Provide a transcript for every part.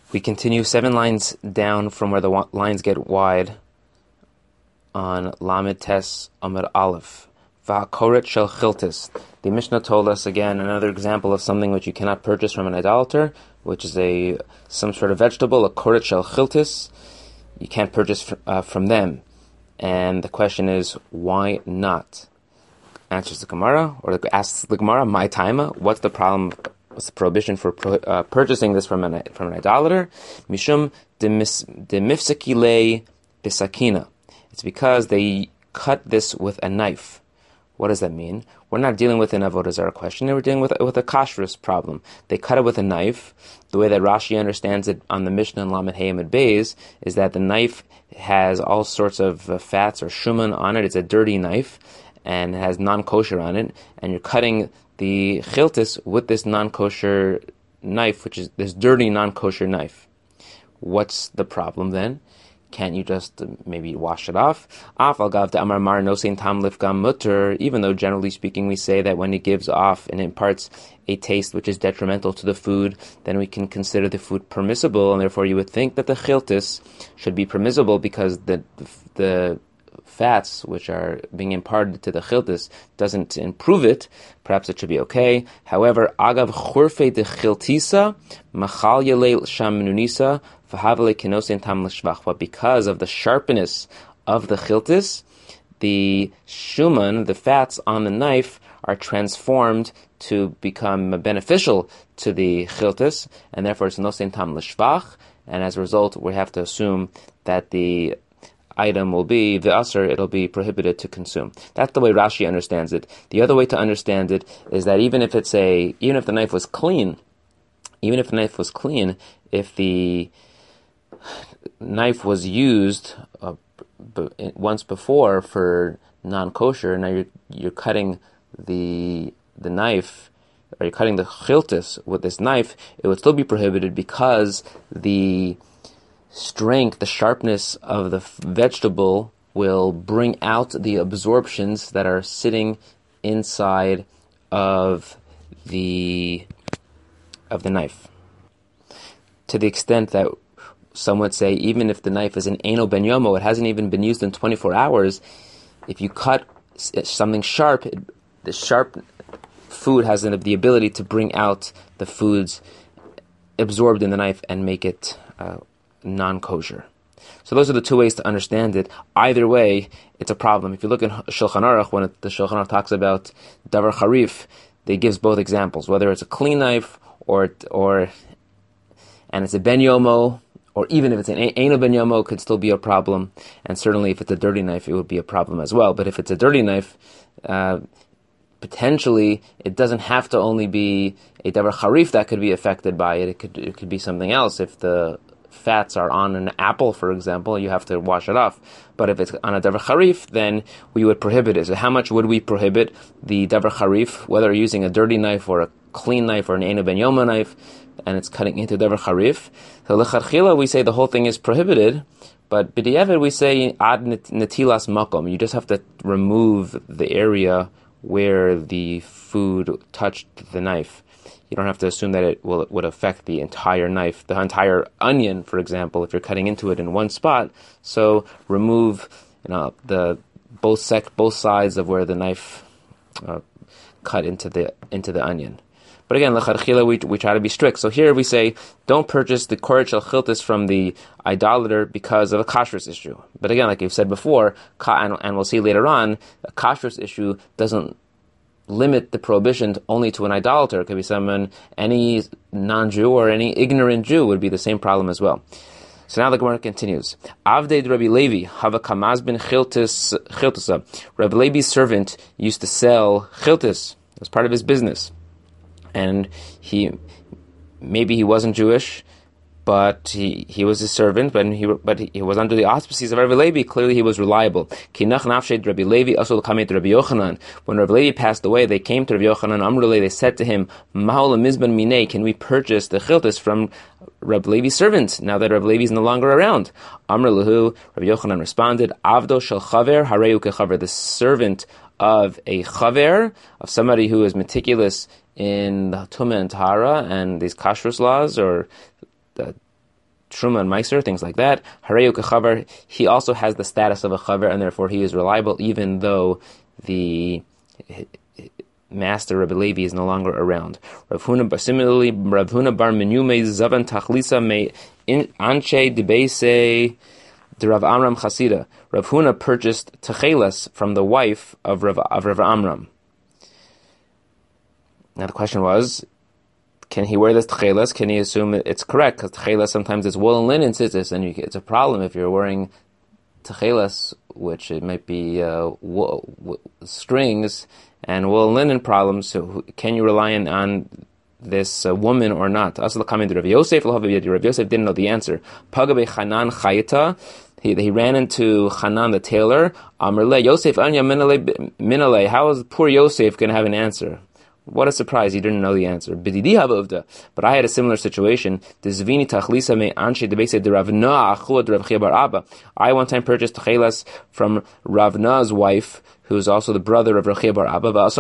We continue 7 lines down from where the lines get wide on Lamed Tes Amud Aleph. Va'akoret shel chiltis. The Mishnah told us again another example of something which you cannot purchase from an idolater, which is some sort of vegetable, a koret shel chiltis. You can't purchase from them. And the question is, why not? Answers the Gemara, or asks the Gemara, my taima, what's the problem? What's the prohibition for purchasing this from an idolater? Mishum demifsakile bisakina. It's because they cut this with a knife. What does that mean? We're not dealing with an avodah zarah question. We're dealing with a kashrus problem. They cut it with a knife. The way that Rashi understands it on the Mishnah in Lamed Hey Amud Beis is that the knife has all sorts of fats or shuman on it. It's a dirty knife and it has non-kosher on it. And you're cutting the chiltis with this non-kosher knife, which is this dirty non-kosher knife. What's the problem then? Can't you just maybe wash it off? Even though generally speaking we say that when it gives off and imparts a taste which is detrimental to the food, then we can consider the food permissible, and therefore you would think that the chiltis should be permissible because the fats which are being imparted to the chiltis doesn't improve it. Perhaps it should be okay. However, agav churfe de chiltisa machal yelei sham nunisa. But because of the sharpness of the chiltis, the shuman, the fats on the knife, are transformed to become beneficial to the chiltis, and therefore it's nosein tam l'shvach, and as a result we have to assume that the item will be the asr, it'll be prohibited to consume. That's the way Rashi understands it. The other way to understand it is that even if the knife was clean, if the knife was used once before for non-kosher, now you're cutting the knife, or you're cutting the chiltis with this knife, it would still be prohibited because the strength, the sharpness of the vegetable will bring out the absorptions that are sitting inside of the knife. To the extent that some would say, even if the knife is an Eino Ben Yomo, it hasn't even been used in 24 hours, if you cut something sharp, the sharp food has the ability to bring out the foods absorbed in the knife and make it non-kosher. So those are the two ways to understand it. Either way, it's a problem. If you look in Shulchan Aruch, when the Shulchan Aruch talks about Davar Harif, they gives both examples, whether it's a clean knife and it's a Ben Yomo, or even if it's an Eino Ben Yomo, could still be a problem. And certainly if it's a dirty knife, it would be a problem as well. But if it's a dirty knife, potentially it doesn't have to only be a Davar Harif that could be affected by it. It could be something else. If the fats are on an apple, for example, you have to wash it off. But if it's on a Davar Harif, then we would prohibit it. So how much would we prohibit the Davar Harif, whether using a dirty knife or a clean knife or an Eino Ben Yomo knife, and it's cutting into Davar Harif? So lechatchila, we say the whole thing is prohibited, but b'diavad we say ad netilas makom. You just have to remove the area where the food touched the knife. You don't have to assume that it would affect the entire knife, the entire onion, for example, if you're cutting into it in one spot. So remove, the both sides of where the knife cut into the onion. But again, l'chadchila, we try to be strict. So here we say, don't purchase the koret shel chiltis from the idolater because of a kashrus issue. But again, like you've said before, and we'll see later on, a kashrus issue doesn't limit the prohibition only to an idolater. It could be any non-Jew or any ignorant Jew would be the same problem as well. So now the Gemara continues. Avdei Rabbi Levi hava kamaz bin chiltisa. Rabbi Levi's servant used to sell chiltis as part of his business. And he wasn't Jewish, but he was his servant, but he was under the auspices of Rabbi Levi. Clearly he was reliable. Kinach nafshed Rabbi Levi asul kamet Rabbi Yochanan. When Rabbi Levi passed away, they came to Rabbi Yochanan. Amrulei, they said to him, Mahol mizban minei, can we purchase the chiltis from Rabbi Levi's servant now that Rabbi Levi is no longer around? Amrulahu, Rabbi Yochanan responded, Avdo shel chaver hareu kechaver. The servant of a chaver, of somebody who is meticulous in the Tumah and Tahara and these kashrus laws, or Truma and Meiser, things like that. Hareyu kechaver, he also has the status of a chaver, and therefore he is reliable, even though the master Rabbi Levi is no longer around. Similarly, Rav Huna bar Menyume zavan tachlisa me anche debeise de Rav Amram Chasida. Rav Huna purchased techelas from the wife of Rav Amram. Now the question was, can he wear this techelas? Can he assume it's correct? Because techelas sometimes it's wool and linen tzitzis, and it's a problem if you're wearing techelas, which it might be strings and wool and linen problems. So can you rely on this woman or not? Also, coming to Rav Yosef. Rav Yosef didn't know the answer. Pagabe Chanan Chayita. He ran into Chanan the tailor. Amrle Yosef Anya Minale. How is poor Yosef going to have an answer? What a surprise, he didn't know the answer. But I had a similar situation. I one time purchased techelas from Ravna's wife, who's also the brother of Rav Chia bar Abba. Rav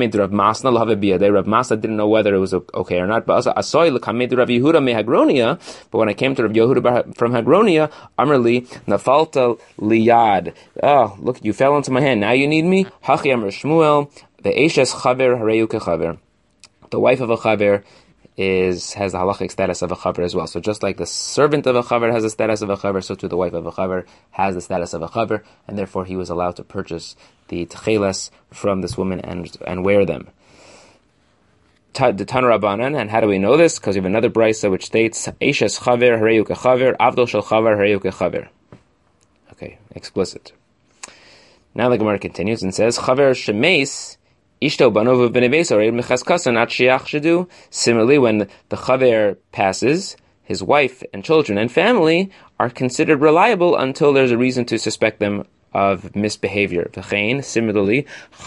Masna didn't know whether it was okay or not. But when I came to Rav Yehuda from Hagronia, Amrli nafalta liyad. Oh, look, you fell into my hand. Now you need me. Hachi Amr Shmuel. The Eishes Chaver Hareyu Kechaver. The wife of a Chaver has the halachic status of a Chaver as well. So just like the servant of a Chaver has the status of a Chaver, so too the wife of a Chaver has the status of a Chaver, and therefore he was allowed to purchase the techelas from this woman and wear them. The Tana Rabbanan, and how do we know this? Because we have another brisa which states Eishes Chaver Hareyu Kechaver, Avdol Shel Chaver Hareyu Kechaver. Okay, explicit. Now the Gemara continues and says Chaver Shemeis. Similarly, when the chaver passes, his wife and children and family are considered reliable until there's a reason to suspect them of misbehavior. Similarly,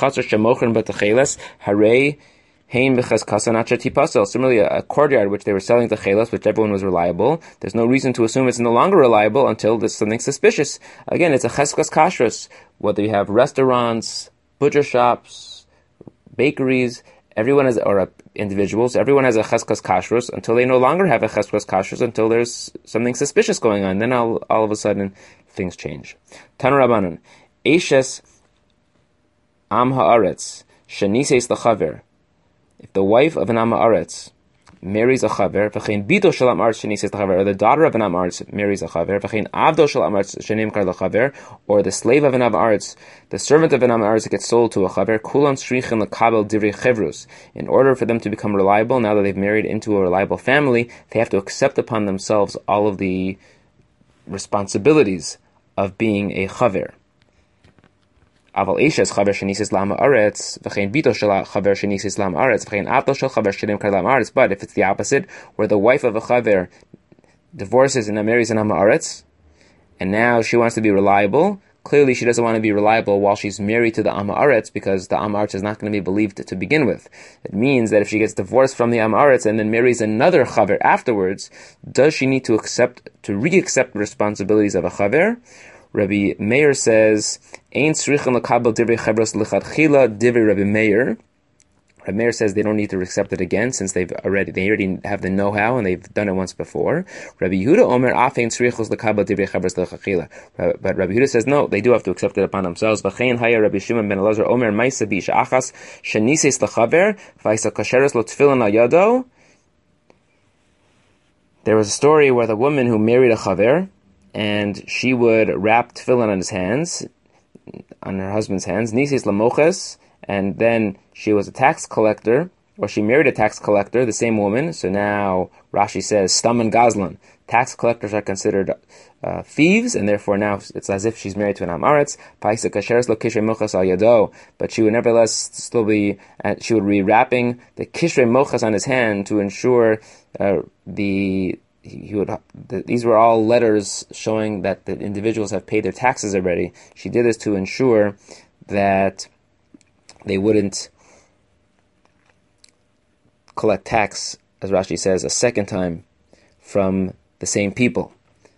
similarly, a courtyard which they were selling techelas, which everyone was reliable, there's no reason to assume it's no longer reliable until there's something suspicious. Again, it's a cheskas kashrus. Whether you have restaurants, butcher shops, bakeries, everyone has, or individuals, everyone has a cheskas kashrus until they no longer have a cheskas kashrus, until there's something suspicious going on. Then all of a sudden, things change. Tana Rabbanan, Eishes Am Haaretz, Shenises L'chaver. If the wife of an Am Haaretz marries a chaver, v'chein bito shel am aretz shenises l'chaver, or the daughter of an am aretz marries a chaver, v'chein avdo shel am aretz shenimkar l'chaver, or the slave of an am aretz, the servant of an am aretz gets sold to a chaver, kulam shrichen l'kabel divrei chevrus. In order for them to become reliable, now that they've married into a reliable family, they have to accept upon themselves all of the responsibilities of being a chaver. Aval Eishes chaver shenises lam haaretz, v'chein bito shel chaver shenises lam haaretz, v'chein avdo shel chaver shenimkar lam haaretz. But if it's the opposite, where the wife of a chaver divorces and marries an am haaretz, and now she wants to be reliable, clearly she doesn't want to be reliable while she's married to the am haaretz, because the am haaretz is not going to be believed to begin with. It means that if she gets divorced from the am haaretz and then marries another chaver afterwards, does she need to re-accept the responsibilities of a chaver? Rabbi Meir says, "Ein tzrichen l'kabel divrei chevros l'chadchila divrei Rabbi Meir." Rabbi Meir says they don't need to accept it again since they already have the know-how and they've done it once before. Rabbi Yehuda Omer af ein tzrichos l'kabel divrei chevros l'chadchila. But Rabbi Yehuda says no, they do have to accept it upon themselves. V'chein haya Rabbi Shimon ben Elazar Omer ma'isa bi she'achas shenises l'chaver v'isa kasheres lo tefillin al yado. There was a story where the woman who married a chaver, and she would wrap tefillin on his hands, on her husband's hands, nisis lamoches, and then she was a tax collector, or she married a tax collector, the same woman. So now Rashi says, stam and gazlan. Tax collectors are considered thieves, and therefore now it's as if she's married to an am aretz. But she would nevertheless still be, she would be wrapping the kishrei mochas on his hand to ensure these were all letters showing that the individuals have paid their taxes already. She did this to ensure that they wouldn't collect tax, as Rashi says, a second time from the same people.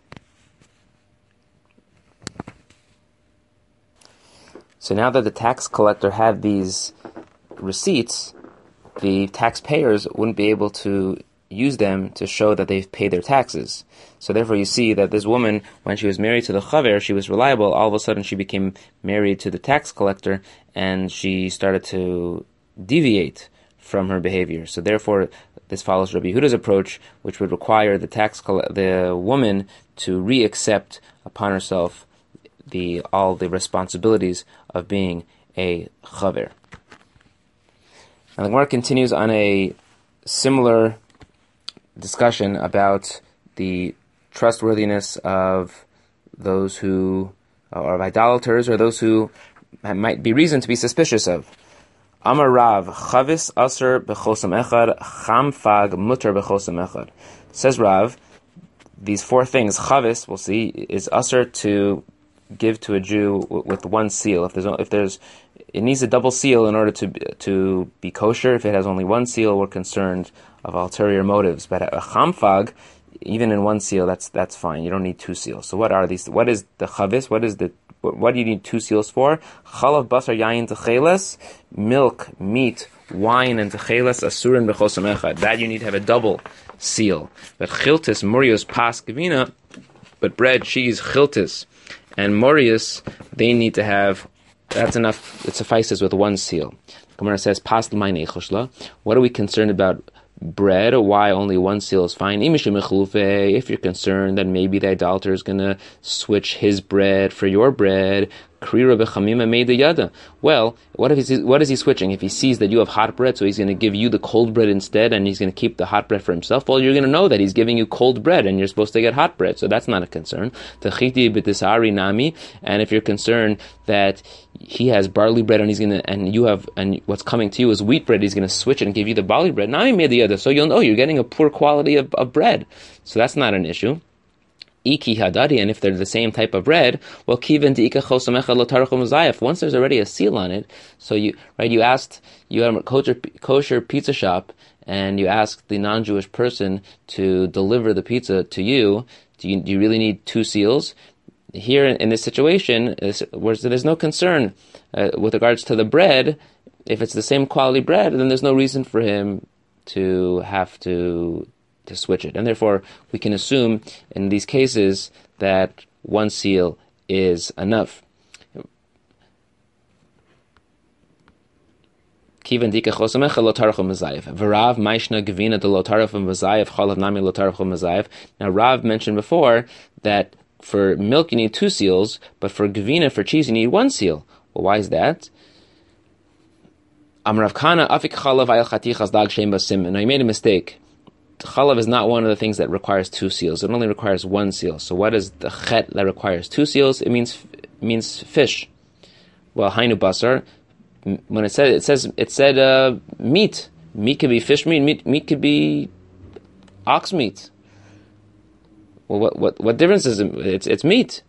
So now that the tax collector had these receipts, the taxpayers wouldn't be able to use them to show that they've paid their taxes. So therefore you see that this woman, when she was married to the chaver, she was reliable. All of a sudden she became married to the tax collector, and she started to deviate from her behavior. So therefore this follows Rabbi Yehuda's approach, which would require the woman to re-accept upon herself all the responsibilities of being a chaver. And the Gemara continues on a similar discussion about the trustworthiness of those who are idolaters, or those who might be reason to be suspicious of. Amar Rav, Chavis Aser Bechosam Echad, Cham Fag Mutter Bechosam Echad. Says Rav, these four things, Chavis, we'll see, is Aser to give to a Jew with one seal. If there's it needs a double seal in order to be kosher. If it has only one seal, we're concerned of ulterior motives. But a chamfag, even in one seal, that's fine. You don't need two seals. So what are these? What is the chavis? What do you need two seals for? Chalav basar yayin techeles, milk, meat, wine, and techeles asurin bechosam echad. That you need to have a double seal. But chiltis, murios, pas, gavina, but bread, cheese, chiltis, and murios, they need to have. That's enough. It suffices with one seal. Gemara says, "Pas l'mayin eichoshla." What are we concerned about bread? Why only one seal is fine? If you're concerned that maybe the idolater is going to switch his bread for your bread, well, what is he switching? If he sees that you have hot bread, so he's going to give you the cold bread instead, and he's going to keep the hot bread for himself, well, you're going to know that he's giving you cold bread, and you're supposed to get hot bread, so that's not a concern. And if you're concerned that he has barley bread and what's coming to you is wheat bread, he's going to switch it and give you the barley bread, so you'll know you're getting a poor quality of bread. So that's not an issue. Iki hadadi, and if they're the same type of bread, well, kiven deika chosamecha lotarachum zayef. Once there's already a seal on it, so you have a kosher pizza shop, and you ask the non-Jewish person to deliver the pizza to you. Do you really need two seals? Here in this situation, where there's no concern with regards to the bread, if it's the same quality bread, then there's no reason for him to have to switch it. And therefore, we can assume in these cases that one seal is enough. Kivan dika chosamecha lotarachum mazayev. V'Rav maishna gevina de lotarachum mazayev chalav nami lotarachum mazayev. Now, Rav mentioned before that for milk you need two seals, but for gevina, for cheese, you need one seal. Well, why is that? Amrav Kana afik chalav ayel chatichas dag shem basim. Now, you made a mistake. Chalav is not one of the things that requires two seals. It only requires one seal. So what is the chet that requires two seals? It means fish. Well, hainu basar. When it said meat. Meat could be fish meat. Meat could be ox meat. Well, what difference is it? It's meat.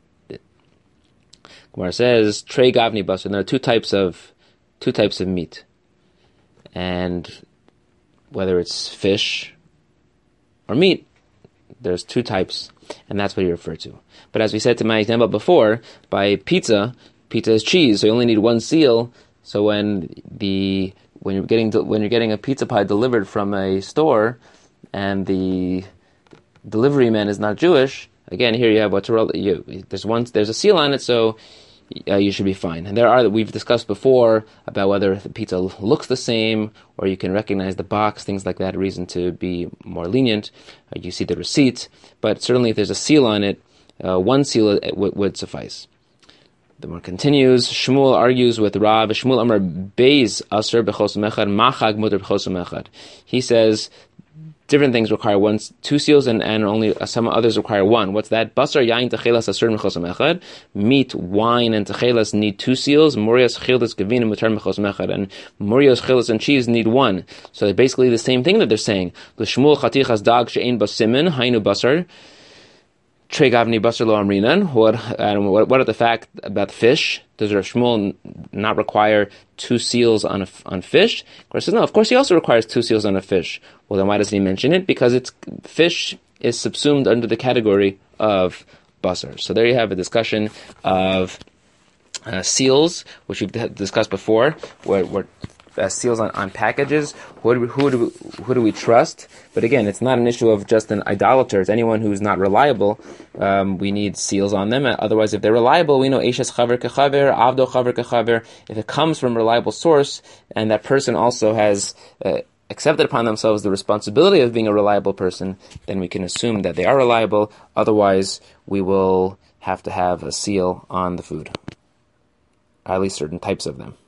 Gemara says trei gavni basar. And there are two types of meat, and whether it's fish or meat, there's two types, and that's what you refer to. But as we said to my example before, by pizza is cheese, so you only need one seal. So when you're getting a pizza pie delivered from a store, and the delivery man is not Jewish, again here you have there's a seal on it, so you should be fine. And we've discussed before about whether the pizza looks the same, or you can recognize the box, things like that, a reason to be more lenient. You see the receipt, but certainly if there's a seal on it, one seal would suffice. The more continues, Shmuel argues with Rav. Shmuel Amar Beis Aser Bechosam Echad, Machag Mutter Bechosam Echad. He says different things require two seals, and only some others require one. What's that? Basar yain techelas aser mechosam echad. Meat, wine, and techelas need two seals. Murios, childas, gavina, mutar mechosam echad. And murios, childas, and cheese need one. So they're basically the same thing that they're saying. L'shmuel chatichas dag she'ein basimin hainu basar. Trei gavni basar lo amrinan. What are the fact about fish? Does Rav Shmuel not require two seals on fish? Of course, no. Of course, he also requires two seals on a fish. Well, then why doesn't he mention it? Because fish is subsumed under the category of basar. So there you have a discussion of seals, which we've discussed before, where seals on packages. Who do we trust? But again, it's not an issue of just an idolater. It's anyone who's not reliable. We need seals on them. Otherwise, if they're reliable, we know Eishes chaver kechaver, Avdo chaver kechaver. If it comes from a reliable source, and that person also has accepted upon themselves the responsibility of being a reliable person, then we can assume that they are reliable. Otherwise, we will have to have a seal on the food, at least certain types of them.